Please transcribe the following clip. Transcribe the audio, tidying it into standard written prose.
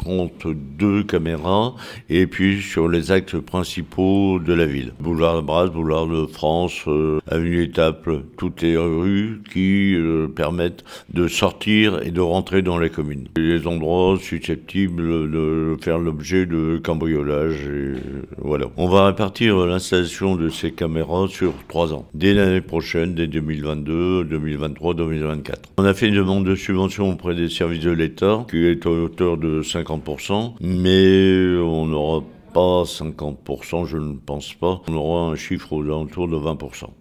32 caméras, et puis sur les axes principaux de la ville. Boulevard de Brasses, boulevard de France, avenue Étaples, toutes les rues qui permettent de sortir et de rentrer dans les communes. Les endroits susceptibles de faire l'objet de cambriolage, et voilà. On va répartir l'installation de ces caméras sur 3 ans. Dès l'année prochaine, dès 2022, 2023, 2024. On a fait une demande de subvention auprès des services de l'État, qui est à hauteur de 50%, mais on n'aura pas 50%, je ne pense pas. On aura un chiffre aux alentours de 20%.